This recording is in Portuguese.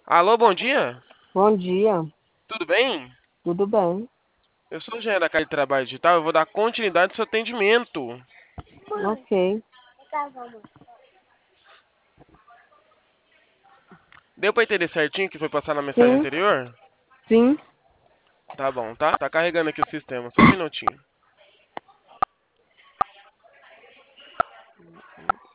Alô, bom dia? Bom dia, Tudo bem? tudo bem? Eu sou o engenheiro da Casa de Trabalho Digital, eu vou dar continuidade ao seu atendimento. Ok. Deu pra entender certinho o que foi passar na mensagem Sim, anterior? sim. Tá bom, tá? Tá carregando aqui o sistema, só um minutinho.